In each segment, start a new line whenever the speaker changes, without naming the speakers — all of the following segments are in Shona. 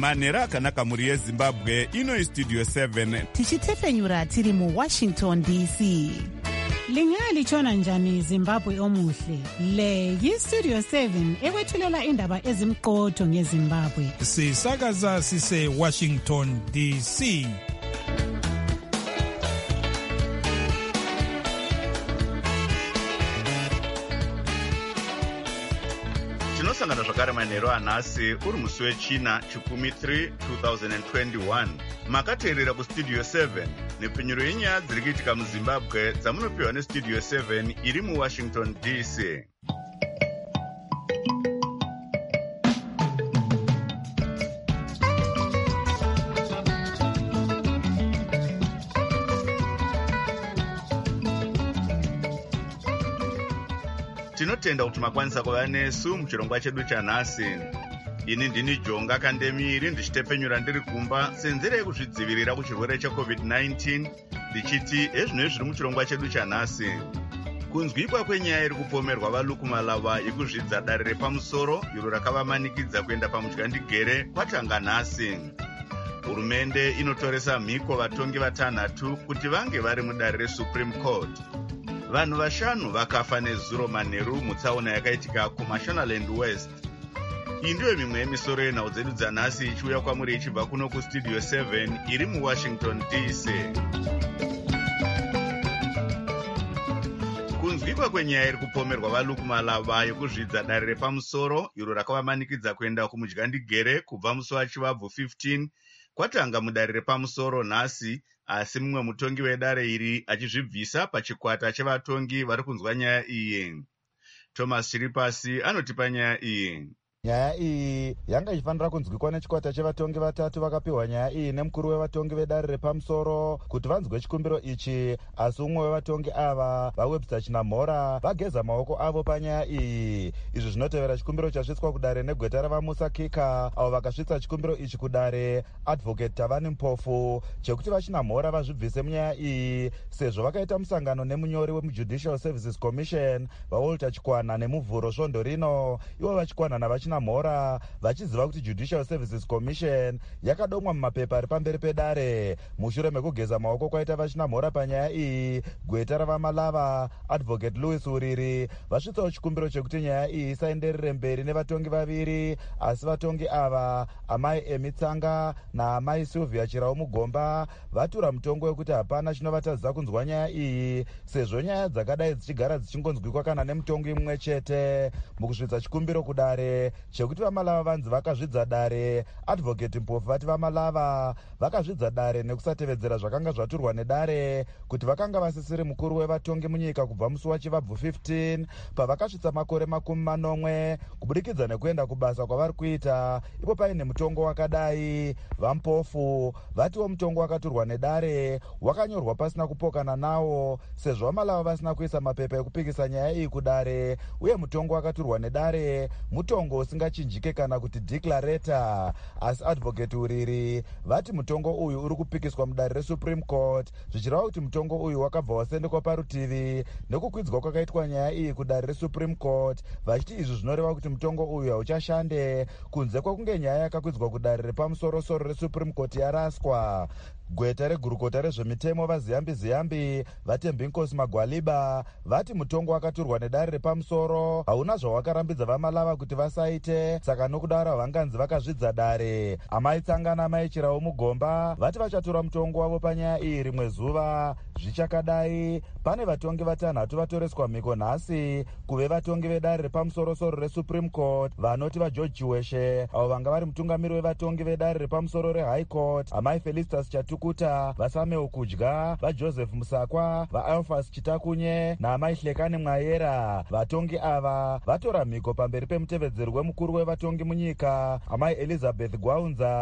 manhero akanaka mhuri yezimbabwe. Ino istudio 7
tichitefenyura tiri muWashington DC.
Lingalitshona njani Zimbabwe omuhle? Le yiStudio 7 ekwethulela indaba ezimqotho ngeZimbabwe.
Sisakaza sise Washington DC.
tinosangana zvakare manhero anhasi uri musi wechina chikumi 3 2021. Makateerera kustudio 7 nepfenyuro yenyaya dziri kuitika muzimbabwe dzamunopiwa nestudio 7 iri muWashington DC. Tinotenda kuti makwanisa kuva nesu muchirongwa chedu chanhasi. Ini ndini Jonga Kandemiri ndichitepfenyura ndiri kumba senzere yekuzvidzivirira kuchirwere cheCovid-19 ndichiti ezvino zviri muchirongwa chedu chanhasi. Kunzwikwa kwenyaya iri kupomerwa valukumalava yekuzvidza dare repamusoro iro rakavamanikidza kuenda pamudyandigere kwatanga nhasi. Hurumende inotoresa mhiko vatongi vatanhatu kuti vange vari mudare reSupreme Court. Vanhu 5 vakafa nezuro manheru mutsaona yakaitika kuMashonaland West. Iyi ndiyo mimwe yemisoro yenhau dzedu dzanhasi ichiuya kwamuri ichibva kuno kustudio 7 iri muWashington DC. Kunzwikwa kwenyaya iri kupomerwa valukumalava yekuzvidza dare repamusoro iro rakavamanikidza kuenda kumudyandigere kubva musi wachivabvu 15 kwatanga mudare repamusoro nhasi, asi mumwe mutongi wedare iri achizvibvisa pachikwata chevatongi vari kunzwa nyaya iyi. Thomas Chiripasi anotipa nyaya iyi.
Nyaya iyi yanga ichifanira kunzwikwa nechikwata chevatongi vatatu vakapiwa nyaya iyi nemukuru wevatongi vedare repamusoro kuti vanzwe chikumbiro ichi, asi umwe wevatongi ava vaWebster Chinamhora vageza maoko avo panyaya iyi. Izvi zvinotevera chikumbiro chasvitswa kudare negweta ravaMusa Kika, avo vakasvitsa chikumbiro ichi kudare Advocate Tavani Mpofu chekuti vaChinamhora vazvibvise munyaya iyi, sezvo vakaita musangano nemunyori wemuJudicial Services Commission vaWalter Chikwana nemuvhuro svondo rino, ivo vachikwana navachina Mhora vachiziva kuti Judicial Services Commission yakadomwa mumapepa ari pamberi pedare. Mushure mekugeza maoko kwaita vaChinamhora panyaya iyi, gweta ravaMalava Advocate Louis Uriri vasvitsawo chikumbiro chekuti nyaya iyi isaenderere mberi nevatongi vaviri, asi vatongi ava amai Emitsanga naamai Sylvia Chirau Mugomba vatura mutongo wekuti hapana chinovatadzisa kunzwa nyaya iyi, sezvo nyaya dzakadai dzichigara dzichingonzwikwa kana nemutongi mumwe chete. Mukusvitsa chikumbiro kudare chekuti vaMalava vanzi vakazvidza dare, Advocate Mpofu vati vaMalava vakazvidza dare nekusatevedzera zvakanga zvaturwa nedare, kuti vakanga vasisiri mukuru wevatongi munyika kubva musi wachivabvu 15 pavakasvitsa makore 40 kubudikidza nekuenda kubasa kwavari kuita. Ipo paine mutongo wakadai. vaMpofu vatiwo mutongo wakaturwa nedare wakanyorwa pasina kupokana nawo, sezvo vaMalava vasina kuisa mapepa ekupikisa nyaya iyi kudare, uye mutongo wakaturwa nedare mutongo usingachinjike kana kuti declarator. Asi Advocate Uriri vati mutongo uyu uri kupikiswa mudare reSupreme Court, zvichireva kuti mutongo uyu wakabva wasendekwa parutivi nekukwidzwa kwakaitwa nyaya iyi kudare reSupreme Court, vachiti izvi zvinoreva kuti mutongo uyu hauchashande kunze kwekunge nyaya yakakwidzwa kudare repamusoro-soro reSupreme Court yaraswa. Gweta regurukota rezvemitemo vaZiyambi vaTembinkosi Magwaliba vati mutongo wakaturwa nedare repamusoro hauna zvawakarambidza vaMalava kuti vasaite, saka nokudaro havanganzi vakazvidza dare. Amai Tsanga naamai Chirau Mugomba vati vachatora mutongo wavo panyaya iyi rimwe zuva. Zvichakadai, pane vatongi vatanhatu vatoreswa mhiko nhasi kuve vatongi vedare repamusoro-soro reSupreme Court vanoti vaGeorge Chiweshe, avo vanga vari mutungamiri wevatongi vedare repamusoro reHigh Court, amai Felicitas Chatukuta, vaSamuel Kudya, vaJoseph Musakwa, vaAlphas Chitakunye naamai Hlekani Mwayera. Vatongi ava vatora mhiko pamberi pemutevedzeri wemukuru wevatongi munyika, amai Elizabeth Gwaunza,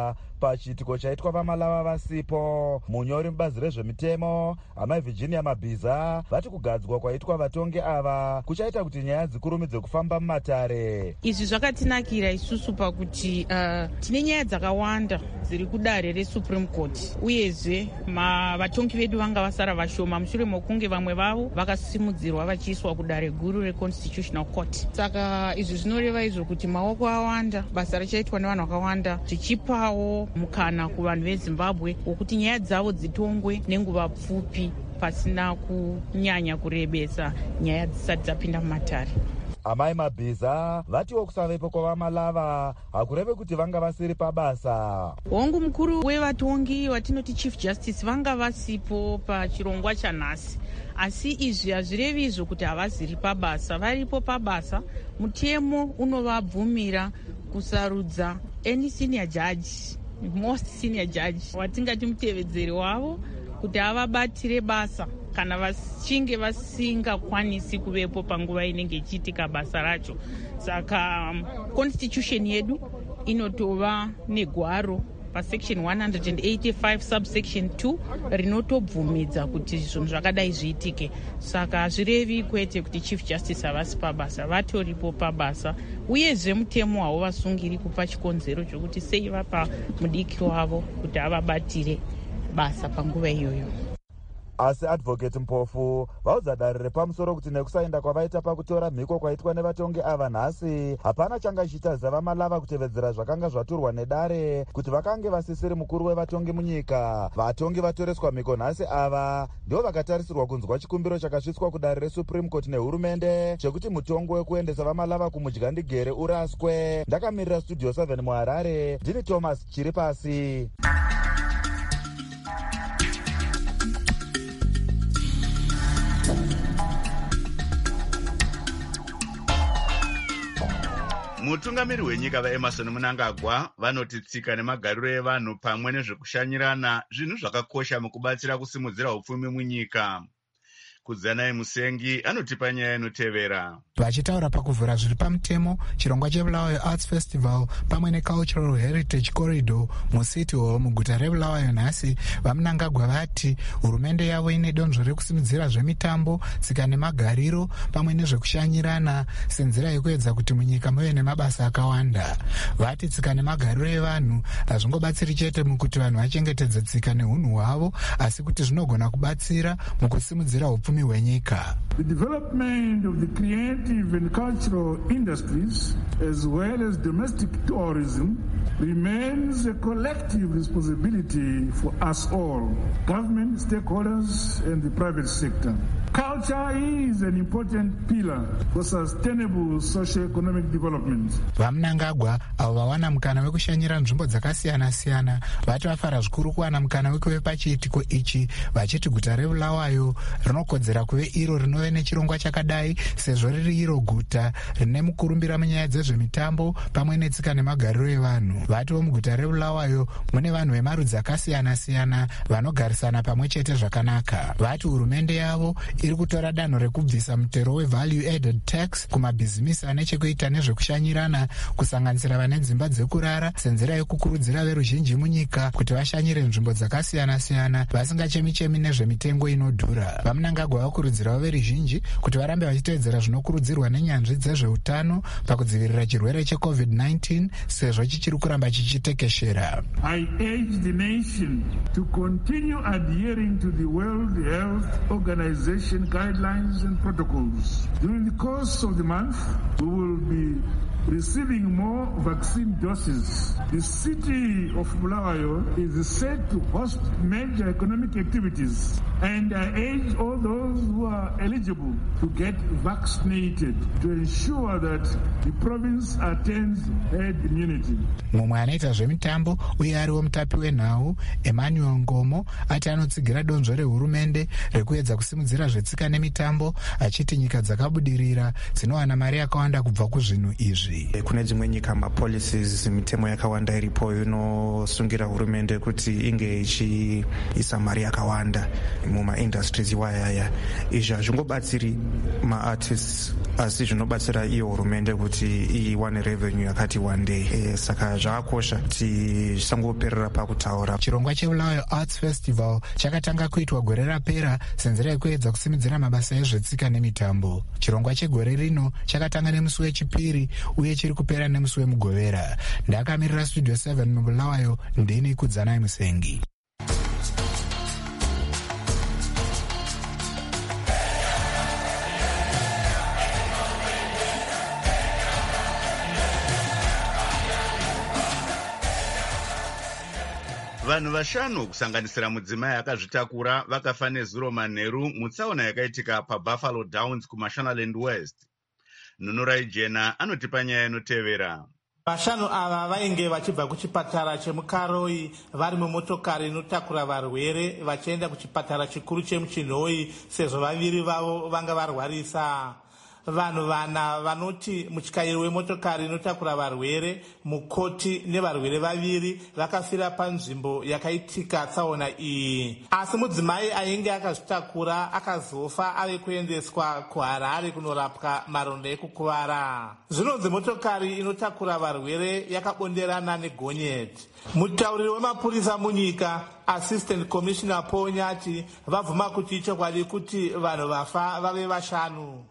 pachiitiko chaitwa vamalava vasipo. Munyori mubazi rezvemitemo amai Virginia Mabhiza vati kugadzwa kwaitwa vatongi ava kuchaita kuti nyaya dzikurumidze kufamba mumatare.
Izvi zvakatinakira isusu pakuti tine nyaya dzakawanda dziri kudare reSupreme Court, uyezve vatongi vedu vanga vasara vashoma mushure mokunge vamwe vavo vakasimudzirwa vachiiswa kudare guru reConstitutional Court. Saka izvi zvinoreva izvo kuti maoko awanda, basa richaitwa nevanhu vakawanda, zvichipawo mukana kuvanhu veZimbabwe wokuti nyaya dzavo dzitongwe nenguva pfupi pasina kunyanya kurebesa nyaya dzisati dzapinda mumatare.
Amai Mabhiza vatiwo kusavepo kwavamalava hakureve kuti vanga vasiri pabasa.
Hongu mukuru wevatongi watinoti Chief Justice vanga vasipo pachirongwa chanhasi, asi izvi hazvirevi izvo kuti havaziri pabasa. Varipo pabasa. Mutemo unovabvumira kusarudza any senior judge, most senior judge watingati mutevedzeri wavo kuti avabatire basa kana vachinge vasingakwanisi kuvepo panguva inenge ichiitika basa racho. Saka constitution yedu inotova negwaro pasection 185 subsection 2 rinotobvumidza kuti zvinhu zvakadai zviitike. Saka hazvirevi kwete kuti Chief Justice havasi pabasa, vatoripo pabasa, uyezve mutemo havo vasungiri kupa chikonzero chokuti sei vapa mudiki wavo kuti avabatire basa panguva iyoyo.
Asi Advocate Mpofu vaudza dare repamusoro kuti nekusaenda kwavaita pakutora mhiko kwaitwa nevatongi ava nhasi hapana changa chichitaza vamalava kutevedzera zvakanga zvaturwa nedare kuti vakange vasisiri mukuru wevatongi munyika. Vatongi vatoreswa mhiko nhasi ava ndivo vakatarisirwa kunzwa chikumbiro chakasvitswa kudare reSupreme Court nehurumende chekuti mutongo wekuendesa vamalava kumudyandigere uraswe. Ndakamirira Studio 7 muHarare, ndini Thomas Chiripasi.
Mutungamiri wenyika vaEmerson Mnangagwa vanoti tsika nemagariro evanhu pamwe nezvekushanyirana zvinhu zvakakosha mukubatsira kusimudzira upfumi munyika. Kudzanai Musengi anotipa nyaya inotevera.
Vachitaura pakuvhura zviri pamutemo chirongwa cheBulawayo Arts Festival pamwe neCultural Heritage Corridor muCity Hall muguta reBulawayo nhasi, vaMnangagwa vati hurumende yavo ine donzvo rekusimudzira zvemitambo, tsika nemagariro pamwe nezvekushanyirana senzira yekuedza kuti munyika muve nemabasa akawanda. Vati tsika nemagariro evanhu hazvingobatsiri chete mukuti vanhu vachengetedze tsika neunhu hwavo, asi kuti zvinogona kubatsira mukusimudzira upfumi hwenyika.
The development of the creative and cultural industries as well as domestic tourism remains a collective responsibility for us all, government, stakeholders and the private sector. Culture is an important pillar for sustainable socio-economic development.
VaMnangagwa avo vawana mukana wekushanyira nzvimbo dzakasiyana-siyana vati vafara zvikuru kuwana mukana wekuve pachiitiko ichi, vachiti guta reBulawayo rinokodzera kuve iro rinove nechirongwa chakadai sezvo riri iro guta rine mukurumbira munyaya dzezvemitambo pamwe netsika nemagariro evanhu. Vatiwo muguta reBulawayo mune vanhu vemarudzi akasiyana-siyana vanogarisana pamwe chete zvakanaka. Vati hurumende yavo iri kutora danho rekubvisa mutero wevalue added tax kumabhizimisi ane chekuita nezvekushanyirana, kusanganisira vane dzimba dzekurara, senzira yekukurudzira veruzhinji munyika kuti vashanyire nzvimbo dzakasiyana-siyana vasingachemi-chemi nezvemitengo inodhura. VaMnangagwa vakurudzirawo veruzhinji kuti varambe vachitevedzera zvinokurudzirwa nenyanzvi dzezveutano pakudzivirira chirwere cheCovid-19 sezvo chichiri kuramba chichitekeshera.
I urge the nation to continue adhering to the World Health Organization guidelines and protocols. During the course of the month, we will be receiving more vaccine doses. The city of Bulawayo is set to host major economic activities, and I urge all those who are eligible to get vaccinated to ensure that the province attains herd immunity.
Mumwe anoita zvemitambo uye ariwo mutapi wenhau Emmanuel Ngomo ati anotsigira donzvo rehurumende rekuedza kusimudzira zvetsika nemitambo, achiti nyika dzakabudirira dzinowana mari yakawanda kubva kuzvinhu izvi.
Kune dzimwe nyika mapolicies mitemo yakawanda iripo inosungira hurumende kuti inge ichiisa mari yakawanda muma industries iwayaya. Izvi hazvingobatsiri hazvingobatsiri maartists asi zvinobatsira iyo hurumende kuti iwane revenue yakati wandei. Saka zvakakosha kuti zvisangoperera pakutaura.
Chirongwa cheBulawayo Arts Festival chakatanga kuitwa gore rapera senzera yekuedza kusimudzira mabasa ezvetsika nemitambo. Chirongwa chegore rino chakatanga nemusi wechipiri uye chiri kupera nemusi wemugovera. Ndakamirira Studio 7 muBulawayo, ndini Kudzanai Musengi.
Vanhu vashanu kusanganisira mudzimai akazvitakura vakafa nezuro manheru mutsaona yakaitika paBuffalo Downs kuMashonaland West. Nunurai Jena anotipa nyaya inotevera.
Vashanu ava vainge vachibva kuchipatara chemukaroi vari mumotokari inotakura varwere vachienda kuchipatara chikuru chemuchinhoi sezvo vaviri vavo vanga varwarisa. Vanhu vana vanoti mutyairi wemotokari inotakura varwere, mukoti nevarwere vaviri vakafira panzvimbo yakaitika tsaona iyi. Asi mudzimai ainge akazvitakura akazofa ave kuendeswa kuHarare kunorapwa maronda ekukuvara. Zvinonzi motokari inotakura varwere yakabonderana negonyeti. Mutauriri wemapurisa munyika, Assistant Commissioner Paul Nyati, vabvuma kuti ichokwadi kuti vanhu vafa vave vashanu.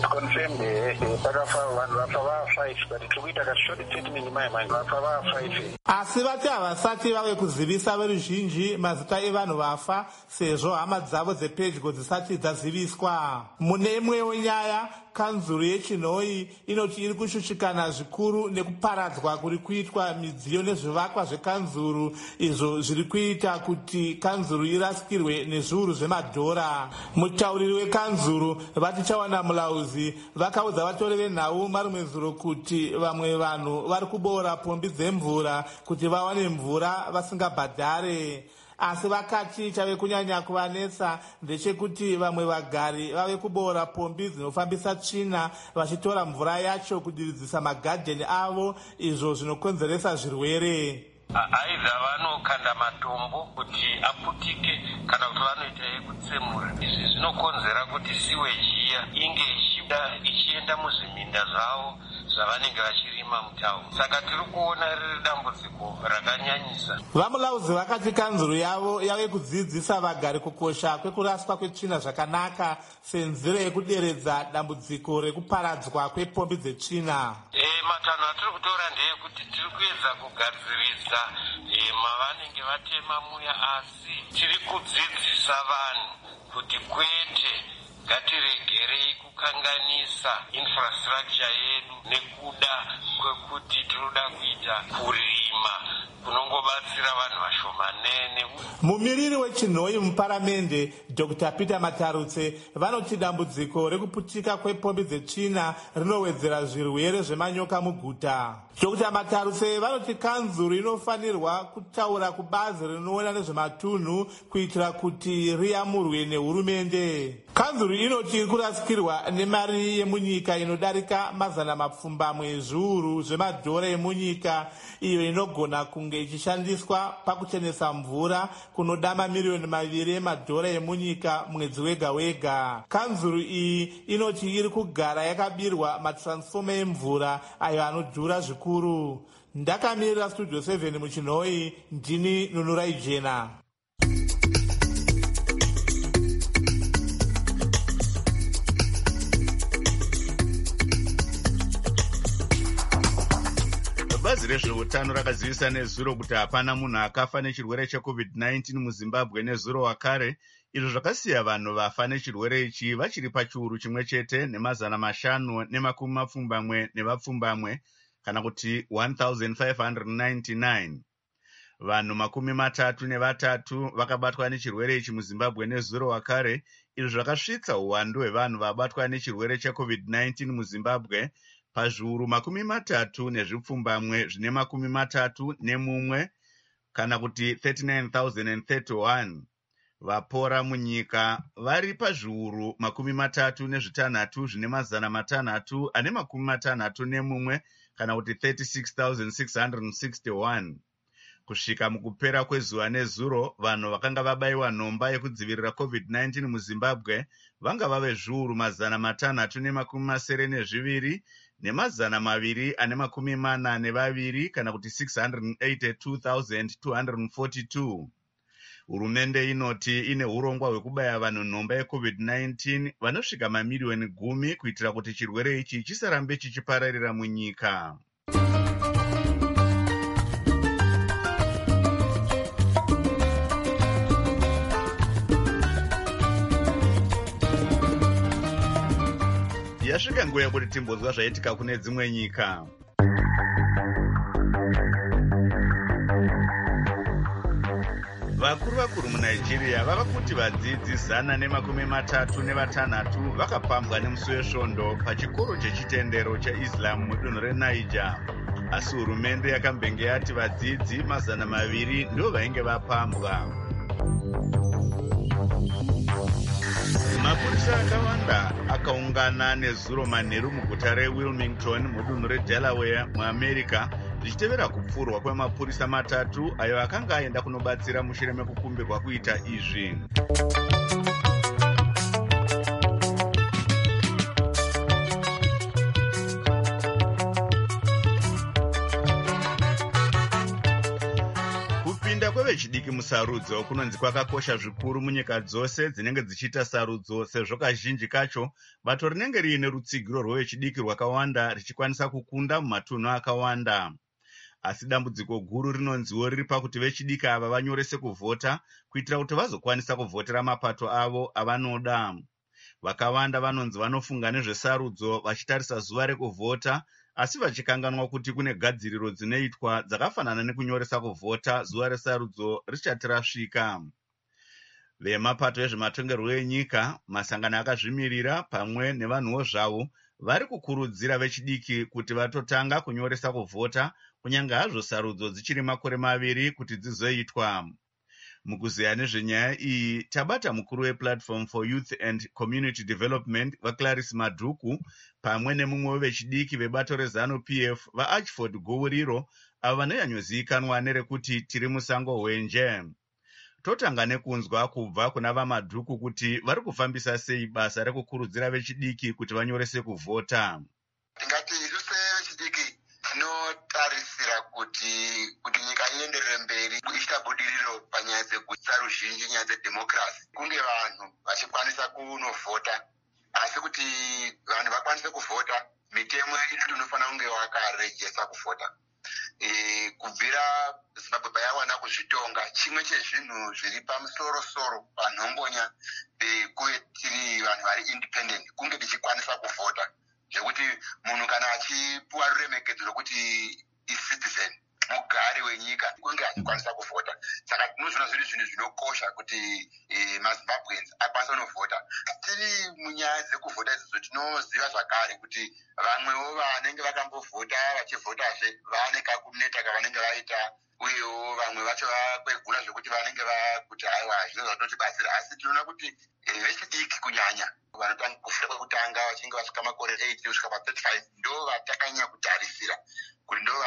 Asi vati havasati vave kuzivisa veruzhinji mazita evanhu vafa sezvo hama dzavo dzepedyo dzisati dzaziviswa. Mune imwewo nyaya, kanzuru yechinhoi inoti iri kushushikana zvikuru nekuparadzwa kuri kuitwa midziyo nezvivakwa zvekanzuru, izvo zviri kuita kuti kanzuru irasikirwe nezviuru zvemadhora. Mutauriri wekanzuru vati chawana mulauzi vakaudza vatori venhau marimwe zuro kuti vamwe vanhu vari kuboora pombi dzemvura kuti vawane mvura vasingabhadhare. Asi vakati chave kunyanya kuvanetsa ndechekuti vamwe vagari vave kuboora pombi dzinofambisa tsvina vachitora mvura yacho kudiridzisa magadheni avo, izvo zvinokonzeresa zvirwere.
Aidha vanokanda matombo kuti aputike kana kuti vanoita yekutsemura. Izvi zvinokonzera kuti siweji iya inge ichienda muzviminda zvavo zvavanenge vachirima mutaundi. Saka tiri kuona riri dambudziko rakanyanyisa.
Vamulauzi vakati kanzuru yavo yave kudzidzisa vagari kukosha kwekuraswa kwetsvina zvakanaka senzira yekuderedza dambudziko rekuparadzwa kwepombi dzetsvina.
Matanho atiri kutora ndeyekuti tiri kuedza kugadziridza mavanenge vatema muya, asi tiri kudzidzisa vanhu kuti kwete ngatiregerei kukanganisa infrastructure yedu nekuda kwekuti tinoda kuita kurima kunongobatsira vanhu vashomanene.
Mumiriri wechinhoi muparamende Dr. Peter Matarutse vanoti dambudziko rekuputika kwepombi dzetsvina rinowedzera zvirwere zvemanyoka muguta. Dr. Matarutse vanoti kanzuru inofanirwa kutaura kubazi rinoona nezvematunhu kuitira kuti riyamurwe nehurumende. Kanzuru inoti iri kurasikirwa nemari yemunyika inodarika mazana mapfumbamwe ezviuru zvemadhora emunyika, iyo inogona kunge ichishandiswa pakuchenesa mvura kunoda mamiliyoni 2 emadhora emunyika mwedzi wega wega. Kanzuru iyi inoti iri kugara yakabirwa matransfoma emvura ayo anodhura zvikuru. Ndakamirira Studio 7 muchinhoi, ndini Nunurai Jena.
Bazi rezveutano rakazivisa nezuro kuti hapana munhu akafa nechirwere cheCovid-19 muZimbabwe nezuro wakare, izvo zvakasiya vanhu vafa nechirwere ichi vachiri pachiuru chimwe chete ne570 nevapfumbamwe, kana kuti 1599. Vanhu 33 vakabatwa nechirwere ichi muZimbabwe nezuro wakare, izvo zvakasvitsa uwandu hwevanhu vabatwa nechirwere cheCovid-19 muZimbabwe pazviuru 30 nezvipfumbamwe zvine 31, kana kuti 39,031. Vapora munyika vari pazviuru 36 zvine 661, kana kuti 36,661. Kusvika mukupera kwezuva nezuro, vanhu vakanga vabayiwa nhomba yekudzivirira COVID-19 muZimbabwe vanga vave zviuru 642 nemazana 242 kana kuti 682,242. Hurumende inoti ine urongwa hwekubaya vanhu nhomba yeCovid-19 vanosvika mamiliyoni 10 kuitira kuti chirwere ichi chisarambe chichipararira munyika. Yasvika nguva yekuti timbonzwa zvaitika kune dzimwe nyika. Vakuru muNigeria vava kuti vadzidzi 136 vakapambwa nemusi wesvondo pachikoro chechitendero cheIslam mudunhu reNiger. Asi hurumende yakambenge yati vadzidzi 200 ndivo vainge vapambwa. Mapurisa akawanda akaungana nezuro manheru muguta reWilmington mudunhu reDelaware muAmerica zvichitevera kupfurwa kwemapurisa 3 ayo akanga aenda kunobatsira mushure mekukumbirwa kuita izvi. Kupinda kwevechidiki musarudzo kunonzi kwakakosha zvikuru munyika dzose dzinenge dzichiita sarudzo, sezvo kazhinji kacho bato rinenge riine rutsigiro rwevechidiki rwakawanda richikwanisa kukunda mumatunhu akawanda. Asi dambudziko guru rinonziwo riri pakuti vechidiki ava vanyorese kuvhota kuitira kuti vazokwanisa kuvhotera mapato avo avanoda. Vakawanda vanonzi vanofunga nezvesarudzo vachitarisa zuva rekuvhota, asi vachikanganwa kuti kune gadziriro dzinoitwa dzakafanana nekunyoresa kuvhota zuva resarudzo richati rasvika. Vemapato ezvematongerwo enyika, masangano akazvimirira pamwe nevanhuwo zvavo vari kukurudzira vechidiki kuti vatotanga kunyoresa kuvhota kunyange hazvo sarudzo dzichiri makore 2 kuti dzizoitwa. Mukuziya nezvenyaya iyi tabata mukuru wePlatform for Youth and Community Development vaClarice Madhuku pamwe nemumwe wevechidiki vebato reZANU-PF vaAchford Gowuriro avo vanoyanyozivikanwa nerekuti tiri musango hwenje. Totanga nekunzwa kubva kuna vaMadhuku kuti vari kufambisa sei basa rekukurudzira vechidiki kuti vanyorese kuvhota.
Tingati isu sevechidiki tinotarisira kuti nyika ienderere mberi kuita budiriro panyaya dzeruzhinji, nyaya dzedhemokirasi, kunge vanhu vachikwanisa kunovhota. Asi kuti vanhu vakwanise kuvhota, mitemo yedu inofanira kunge vakarejesa kuvhota. Kubvira Zimbabwe yawana kuzvitonga, chimwe chezvinhu zviri pamusoro-soro panhongonya kuve tiri vanhu vari independent, kunge tichikwanisa kuvhota, zvekuti munhu kana achipuwa ruremekedzo rwekuti citizen, mugari wenyika, kunge achikwanisa kuvhota. Saka tinozvona zviri zvinhu zvinokosha kuti maZimbabweans akwanisa kunovhota. Tiri munyaya dzekuvhota idzodzo tinoziva zvakare kuti vamwewo vanenge vakambovhota vachivhotazve vane kakuneta kavanenge vaita, uyewo vamwe vacho vakwegura zvekuti vanenge vakuti haiwa zvino zvatotibatsira. Asi tinoona kuti vechidiki kunyanya vanotanga kufunda kwekutanga vachinge vasvika makore 8 kusvika pa35 ndo vatakanyanya kutarisira kuti ndo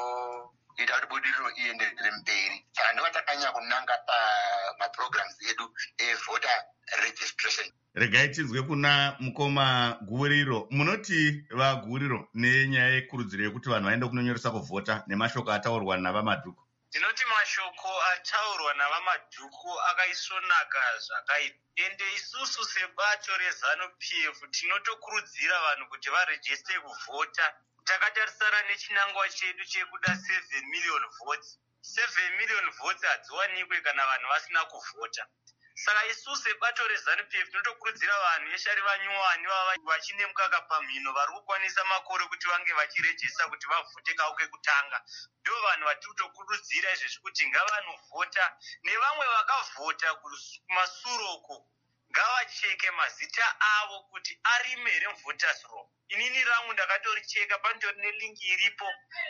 vanoita kuti budiriro ienderere mberi. Saka ndo vatakanyanya kunanga pamaprograms edu evoter registration.
Regai tinzwe kuna mukoma Gowuriro. Munoti vaGowuriro nenyaya yekurudziro yekuti vanhu vaende kunonyoresa kuvhota nemashoko ataurwa navaMadhuku.
Ndinoti mashoko ataurwa navaMadhuku akaisvonaka zvakaipa. Ende isusu sebato reZANU-PF tinotokurudzira vanhu kuti varejeste kuvhota. Takatarisana nechinangwa chedu chekuda 7 million votes. 7 million votes hadziwanikwe kana vanhu vasina kuvhota. Saka isusu sebato reZANU-PF tinotokurudzira vanhu yeshari vanyuwani vava vachine mukaka pamhino vari kukwanisa makore kuti vange vachirejesa kuti vavhote kawo kekutanga. Ndo vanhu vatiri kutokurudzira izvezvi kuti ngavanovhota, nevamwe vakavhota kumasuroko ngavacheke mazita avo kuti arime here muvoters roll. Inini rangu ndakatoricheka, panotori nelingi iripo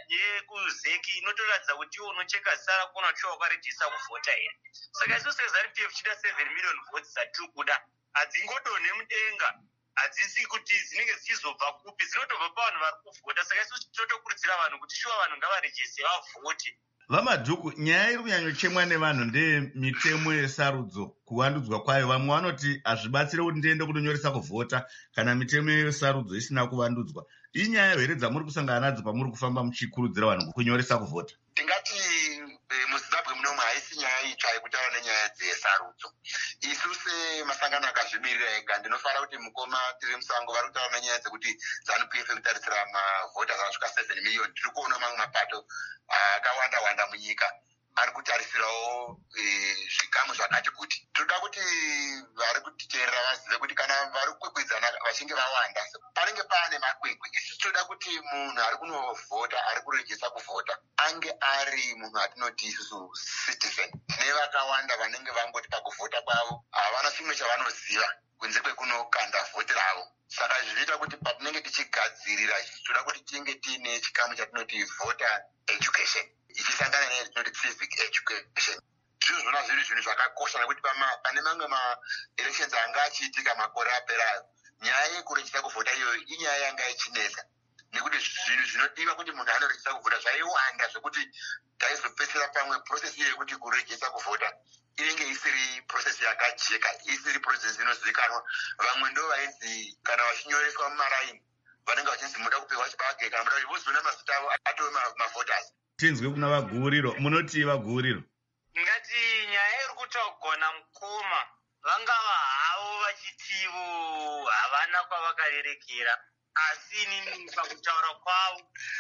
yekuzeki inotoratidza kuti iwo unocheka zita rako unachiwa wakarejesa kuvhota here. Saka isusu seZANU-PF chida 7 million votes dzatiri kuda hadzingodonhe mudenga, hadzisi kuti dzinenge dzichizobva kupi, dzinotobva pavanhu vari kuvhota. Saka isusu tinotokurudzira vanhu kuti shuwa vanhu ngavarejese vavhote.
Vamadhuku, nyaya iri kunyanyochemwa nevanhu ndemitemo yesarudzo kuvandudzwa kwayo. Vamwe vanoti hazvibatsire kuti ndiende kundonyoresa kuvhota kana mitemo yesarudzo isina kuvandudzwa. Inyaya here dzamuri kusangana nadzo pamuri kufamba muchikurudzira vanhu kunyoresa kuvhota?
Tingati muzimbabwe munomu haisi nyaya itsva yekutaura nenyaya dzesarudzo. Isu semasangano akazvimirira ega ndinofara kuti mukoma tiri musango vari kutaura nenyaya dzekuti ZANU-PF kutarisira mavhota anosvika 7 miliyoni. Tiri kuona mamwe mapato akawanda-wanda munyika ari kutarisirawo zvikamu zvakati kuti. Toda kuti vari kutiteerera vazive kuti kana vari kukwikwidzana vachinge vawanda panenge paane makwikwi. Isu toda kuti munhu ari kunovhota, ari kurejesa kuvhota, ange ari munhu atinoti isusu citizen. Nevakawanda vanenge vangoti pakuvhota kwavo havana chimwe chavanoziva kunze kwekunokanda vhoti ravo. Saka zvinoita kuti patinenge tichigadzirira toda kuti tinge tiine chikamu chatinoti voter education, ichisangana neyatinoti civic education. Zvizvona zviri zvinhu zvakakosha nekuti pane mamwe maelections anga achiitika makore aperayo, nyaya yekurejesa kuvhota iyoyo inyaya yanga ichinetsa, nekuti zvinhu zvinodiwa kuti munhu anorejesa kuvhota zvaiwanda zvokuti taizopedzera pamwe process iyo yekuti kurejesa kuvhota inenge isiri process yakajeka, isiri process inozivikanwa. Vamwe ndo vaidzi kana vachinyoreswa mumaraini vanenge vachinzi muda kupiwa chibage kana muda vozoona mazita avo atove mavhoters.
Tinzwe kuna vaguuriro, munoti vaguuriro?
Ngati nyaya iri kutogona mukoma vangava havo vachitivo havana kwavakarerekera, asi inini pakutaura kwavo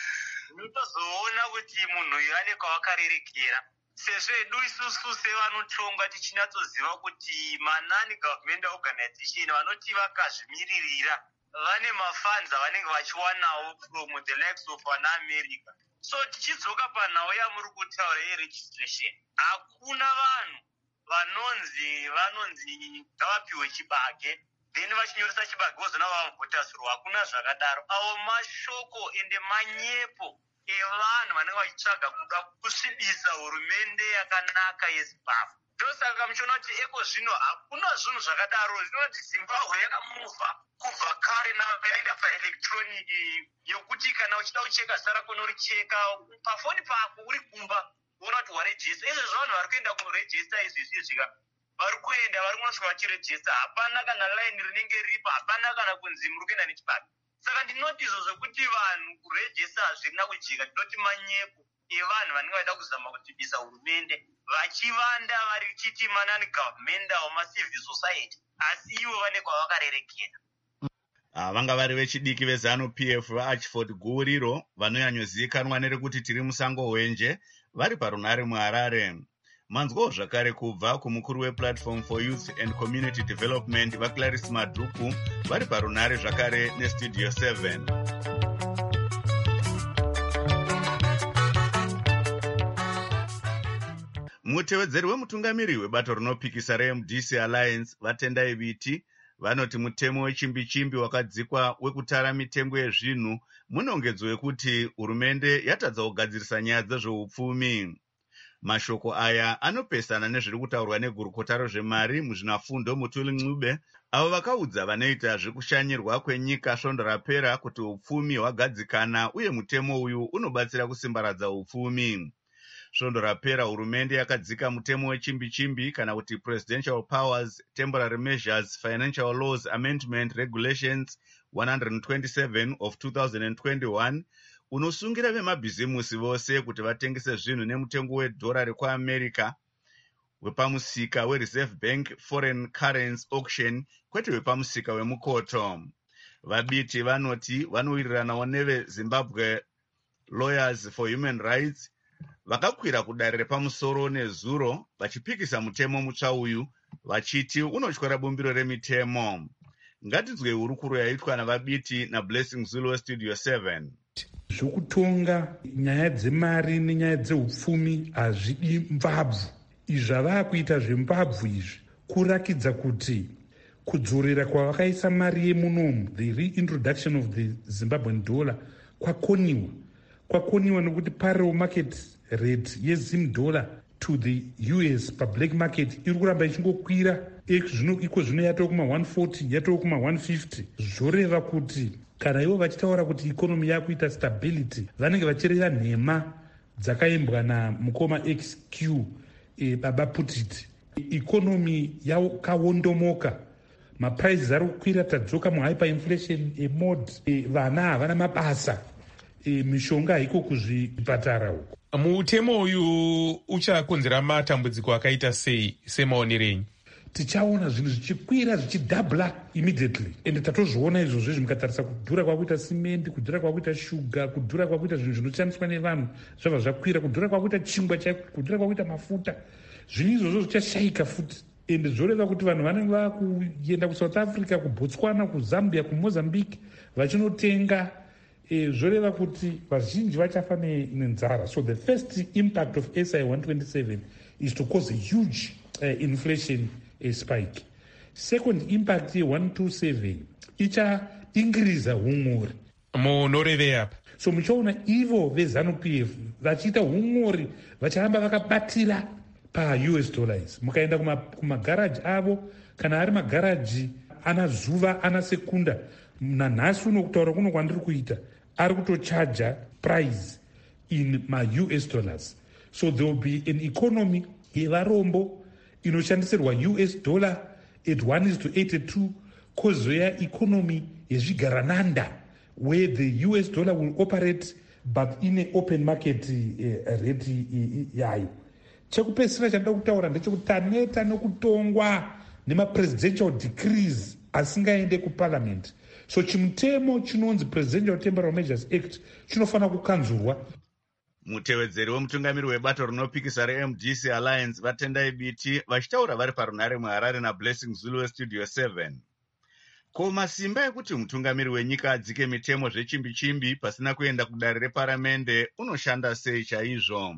unotozoona kuti munhu uyu ane kwavakarerekera. Sezvo edu isusu sevanotonga tichinatsoziva kuti manani government organization vanoti vakazvimiririra vane mafunds avanenge vachiwanawo from the likes of an America. So tichidzoka panhau yamuri kutaura yeregistration, hakuna vanhu vanonzi ngavapiwe chibage then vachinyoresa chibage vozona vavhotasirwa. Hakuna zvakadaro. Avo mashoko ende manyepo evanhu vanenge vachitsvaga kuda kusvibisa hurumende yakanaka yeZimbabwe. Ndosaka muchiona kuti eko zvino hakuna zvinhu zvakadaro. Zvinoti Zimbabwe yakamuvha kubva kare yaenda paelectronic yokuti kana uchida kucheka zita rako unoricheka pafoni pako uri kumba uona kuti warejista. Izvi zvanhu vari kuenda kurejista izvizvizvika vari kuenda vari kunosvika vachirejista, hapana kana line rinenge ripa, hapana kana kunzi muri kuenda nechibage. Saka ndinoti izvo zvokuti vanhu kurejesta hazvina kujeka, ndinoti manyepo evanhu vanenge vaida kuzama kutibisa hurumende vachivanda vari chiti manani government avo macivil society, asi ivo vane kwavakarerekera.
Vanga vari vechidiki veZANU-PF vaAchford Guuriro vanonyanyozivikanwa nerekuti tiri musango hwenje vari parunare muHarare. Manzwawo zvakare kubva kumukuru wePlatform for Youth and Community Development vaClarice Madhuku vari parunare zvakare neStudio 7. Mutevedzeri wemutungamiri webato rinopikisa reMDC Alliance vatendai Biti vanoti mutemo wechimbi-chimbi wakadzikwa wekutara mitengo yezvinhu munongedzo wekuti hurumende yatadza kugadzirisa nyaya dzezveupfumi. Mashoko aya anopesana nezviri kutaurwa negurukota rezvemari muzvinafundo Mutuli Ncube, avo vakaudza vanoita zvekushanyirwa kwenyika svondo rapera kuti upfumi hwagadzikana uye mutemo uyu unobatsira kusimbaradza upfumi. Svondo rapera hurumende yakadzika mutemo wechimbi-chimbi kana kuti Presidential Powers Temporary Measures Financial Laws Amendment Regulations 127 of 2021 unosungira vemabhizimusi vose kuti vatengese zvinhu nemutengo wedhora rekuAmerica wepamusika weReserve Bank Foreign Currency Auction kwete wepamusika wemukoto. Vabiti vanoti vanowiriranawo neveZimbabwe Lawyers for Human Rights vakakwira kudare repamusoro nezuro vachipikisa mutemo mutsva uyu vachiti unotyora bumbiro remitemo. Ngatinzwe hurukuro yaitwa navabiti naBlessing Zulu weStudio 7.
Zvokutonga nyaya dzemari nenyaya dzeupfumi hazvidi mbabvu. Izvi zvava kuita zvembabvu izvi kurakidza kuti kudzorera kwavakaisa mari yemunomu, the reintroduction of the Zimbabwean dollar, kwakoniwa nekuti parallel market rate yeZim dollar to the US public market iri kuramba ichingokwira. Iko zvino yatova kuma-140 yatova kuma-150. Zvoreva kuti kana ivo vachitaura kuti ikonomi yakuita stability vanenge vachireva nhema
dzakaimbwa namukoma XQ baba Putit. Ikonomi yakawondomoka, maprizes ari kukwira, tadzoka muhyperinflation, mod, vana havana mabasa, mishonga haiko kuzvipatara uko.
Mutemo uyu uchakonzera matambudziko akaita sei semaonerenyu?
Tichaona zvinhu zvichikwira zvichidhabla immediately, ende tatozviona izvozvo mukatarisa kudhura kwakuita simende, kudhura kwakuita shuga, kudhura kwakuita zvinhu zvinoshandiswa nevanhu zvabva zvakwira, kudhura kwakuita chingwa chaiko, kudhura kwakuita mafuta. Zvinhu izvozvo zvichashayika futi, ende zvoreva kuti vanhu vanenge vakuenda kuSouth Africa, kuBotswana, kuZambia, kuMozambique vachinotenga. Zvoreva kuti vazhinji vachafa nenzara. So the first impact of SI 127 is to cause a huge inflation spike. Second impact ye 127 ichaingiriza humori.
Munoreve apa?
So muchaona ivo veZANU-PF vachiita humori, vacharamba vakabatira paUS dollars. Mukaenda kumagaraji avo, kana ari magaraji ana Zuva, ana Sekunda, nanhasi unokutaura kuno kwandiri kuita, ari kutochaja price in ma-US dollars. So there will be an economy yevarombo inoshandisirwa US dollar at 1:82, kozoya economy yezvigarananda where the US dollar will operate but in an open market rate yayo. Chekupesira chandida kutaura ndechekuti taneta nekutongwa nema-presidential decrees asingaende kuparliament. So chimutemo chinonzi Presidential Temporary Measures Act chinofanira kukanzurwa.
Mutevedzeri wemutungamiri webato rinopikisa reMDC Alliance vatendai biti vachitaura vari parunare muHarare naBlessing Zulu weStudio 7. Ko masimba ekuti mutungamiri wenyika adzike mitemo zvechimbi-chimbi pasina kuenda kudare reparamende unoshanda sei chaizvo?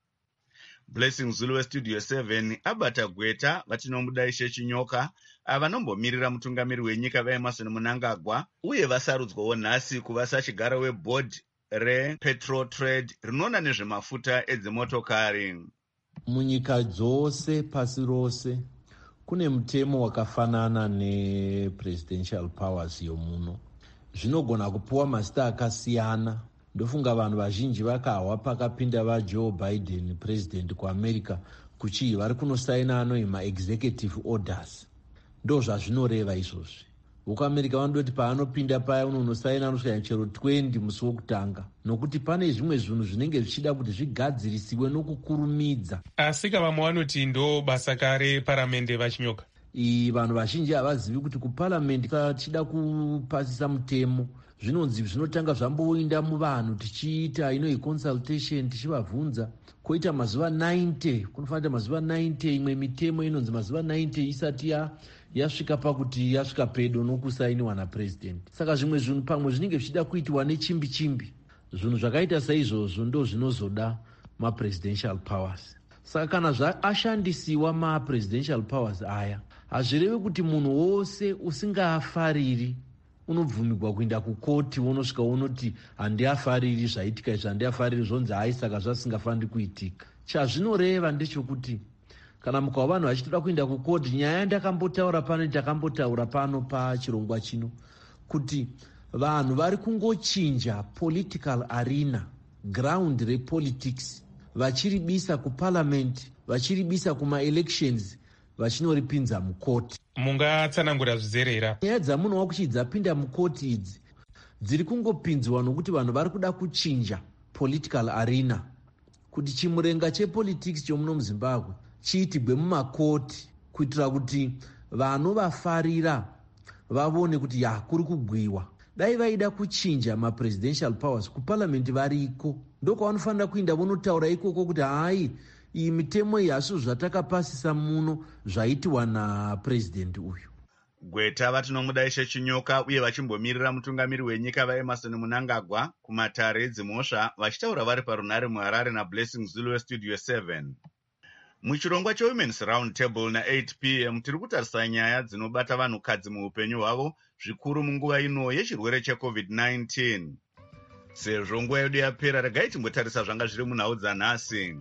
Blessing Zulu weStudio 7 abata gweta vatinomudaishe Chinyoka avanombomirira mutungamiri wenyika vaEmmerson Mnangagwa uye vasarudzwawo nhasi kuva sachigara weboard rePetrol Trade rinoona nezvemafuta edzimotokari.
Munyika dzose pasi rose kune mutemo wakafanana nepresidential powers yomuno. Zvinogona kupuwa mazita akasiyana. Ndofunga vanhu vazhinji vakawa pakapinda vaJoe Biden president kuAmerica kuchii vari kunosaina anoima executive orders. Ndo zvazvinoreva izvozvi. VekuAmerica vanodoti paanopinda paya unosaina anosvika chero 20 musi wokutanga, nokuti pane zvimwe zvinhu zvinenge zvichida kuti zvigadzirisiwe nokukurumidza.
Asika vamwe vanoti ndo basa kare paramende vaChinyoka.
Vanhu vazhinji havazivi kuti kuparliament kachida kupasisa mutemo zvinonzi zvinotanga zvamboinda muvanhu tichiita consultation tichivabvunza, koita mazuva 90, kunofanira mazuva 90 imwe mitemo inonzi mazuva 90 isati yasvika pakuti yasvika pedo nokusainiwa napresident. Saka zvimwe zvinhu pamwe zvinenge zvichida kuitiwa nechimbi-chimbi. Zvinhu zvakaita saizvozvo ndo zvinozoda ma-presidential powers. Saka kana ashandisiwa ma-presidential powers aya, hazvirevi kuti munhu wose usingafariri unobvumirwa kuenda kukoti wonosvika unoti handiafariri zvaitika izvi, handiafariri zvonzi hai saka zvasingafaniri kuitika. Chazvinoreva ndechekuti kana mukava vanhu vachitoda kuenda kukoti, nyaya yandakambotaura pano takambotaura pano pachirongwa chino, kuti vanhu vari kungochinja political arena, ground repolitics, vachiribisa kuparliament, vachiribisa kumaelections, vachinoripinza mukoti.
Mungatsanangura zvizerera
nyaya dzamunowa kuchi dzapinda mukoti idzi dziri kungopinzwa nokuti vanhu vari kuda kuchinja political arena, kuti chimurenga chepolitics chomuno muZimbabwe chiitigwe mumakoti, kuitira kuti vanovafarira vavone kuti kuri kugwiwa. Dai vaida kuchinja ma-presidential powers kuparliament variko, ndokwavanofanira kuinda vonotaura ikoko kuti hai iyi mitemo iyi hazvo zvatakapasisa muno zvaitiwa napresident uyu.
Gweta vatinomudaishe Chinyoka uye vachimbomirira mutungamiri wenyika vaEmmerson Mnangagwa kumatare edzimhosva vachitaura vari parunare muHarare naBlessing Zulu weStudio 7. Muchirongwa cheWomen's Round Table na8 p.m. tiri kutarisa nyaya dzinobata vanhukadzi muupenyu hwavo, zvikuru munguva ino yechirwere cheCovid-19. Sezvo nguva yedu yapera, regai timbotarisa zvanga zviri munhau dzanhasi.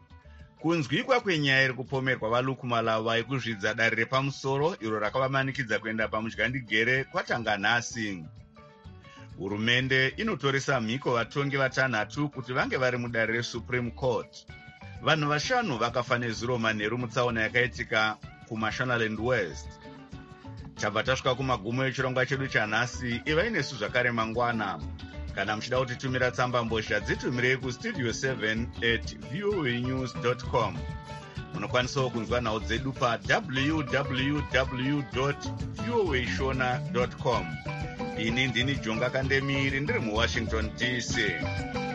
Kunzwikwa kwenyaya iri kupomerwa vaLukumalava yekuzvidza dare repamusoro iro rakavamanikidza kuenda pamudyandigere kwatanga nhasi. hurumende inotoresa mhiko vatongi vatanhatu kuti vange vari mudare resupreme court. Vanhu vashanu vakafa nezuro manheru mutsaona yakaitika kumashonaland west. Tabva tasvika kumagumo echirongwa chedu chanhasi. Ivai nesu zvakare mangwana. Kana muchida kutitumira tsamba mbozha dzitumirei kustudio 7@voanews.com. Munokwanisawo kunzwa nhau dzedu pa www.voashona.com. Ini ndini Jonga Kandemiri ndiri muWashington DC.